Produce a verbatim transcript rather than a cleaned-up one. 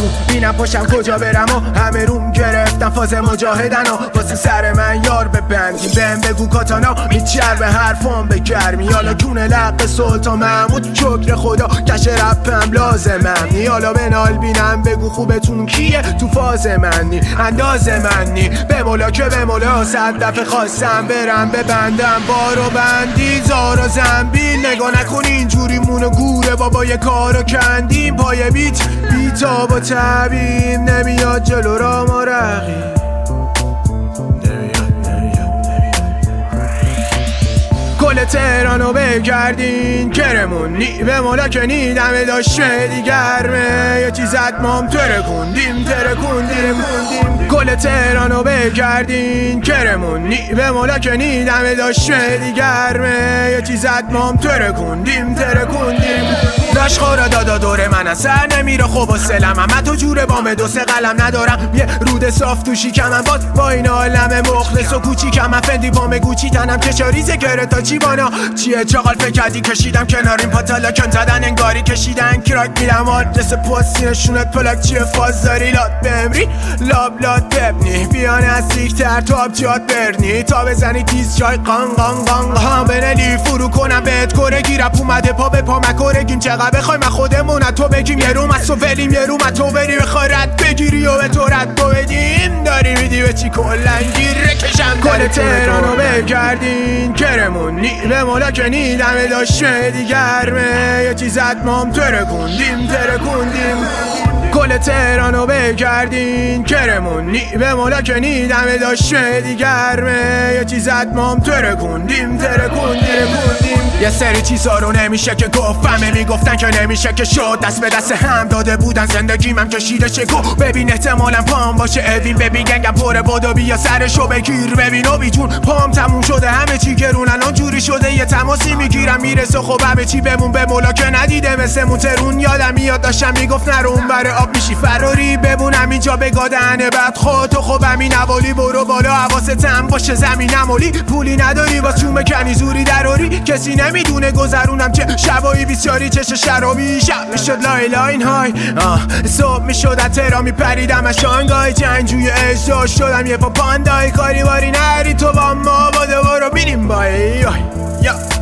آسمون بینم پاشم کجا برم و همه روم گرفتم فاز مجاهدن و واسه سر من یار ببندیم بهم بگو کاتانا میچر به حرفام به گرمی حالا جون لق سلطان محمود شکر خدا کش رپم لازمم حالا بنال بینم بگو خوبتون کیه تو فاز منی انداز منی به مولا که به مولا صد دفعه خواستم برم ببندم بارو بندی زار و زنبیل نگاه نکن اینجوری مونو گوره بابا یه کارو کندیم پای بیت بیتا با تبیم نمیاد جلو را ما رقیم کل تهرانو بگردین کرمونی به مولا که نیدمه داشته دیگرمه یه چیزت مام ترکوندیم ترکوندیم کل تهرانو بگردین کرمونی به مولا که نیدمه داشته دیگرمه یه چیزت مام ترکوندیم ترکوندیم داشت خورا دادا دوره من از سر نمیره خوب و سلم اما تو جوره بامه دو سه قلم ندارم یه رود صاف تو شیکم من باز با این عالم مخلص و کوچیکم من فندی بامه گوچی تنم که چاریزه گره تا چی بانا چیه چاقال فکر کردی کشیدم کناریم پاتالا کن زدن انگاری کشیدن کراک میدم آدرس پستی نشونت پلاک چیه فاز داری لات بمری لاب لات ببنی بیان از دیکتر تو آب جات برنی تا بزنی تیز جای قان قان قان قان بنلی فرو کنم بهت کره گیرم اومده پا به پا مکورگیم چقدر بخوای من خودمون تو بگیم یه روم از تو ولیم یه روم از تو بری بخوای رد بگیری و به تو رد بدیم داری میدی به چی کلنگیر رکشم کل تهرانو بگردین کرمونی به مولا که نیدمه داشته دیگرمه یه چیزت مام ترکوندیم ترکوندیم کل تهرانو بگردین کرمونی به مولا که نیدمه داشته دیگرمه یه چیزت مام ترکوندیم ترکوندیم یه سری چیزا رو نمیشه که گفتمه میگفتن که نمیشه که شد دست به دست هم داده بودن زندگیم هم کشیده چکو ببین احتمالا پام باشه اوین ببین گنگم پره بادو بیا سرشو بگیر ببین اوبی جون پام تموم شده همه چی گرون الان جوری شده یه تماسی میگیرم میرسه خب همه چی بمون به مولا که ندیده مثل موترون یادم میاد داشتم میگفت نرون بره آب میشی فراری ببونم اینجا بگادنه بعد خودتو خب همین نوالی برو بالا حواستم باشه زمینم اولی پولی نداری باز چون بکنی زوری دراری کسی نمیدونه گذرونم چه شبایی بیسیاری چش شرابی شب میشد لای لاین های صبح میشد از تهران میپریدم از شانگای جنگجوی اجدا شدم یه پا پاندای کاری باری نری تو با ما با دوباره بینیم بای یا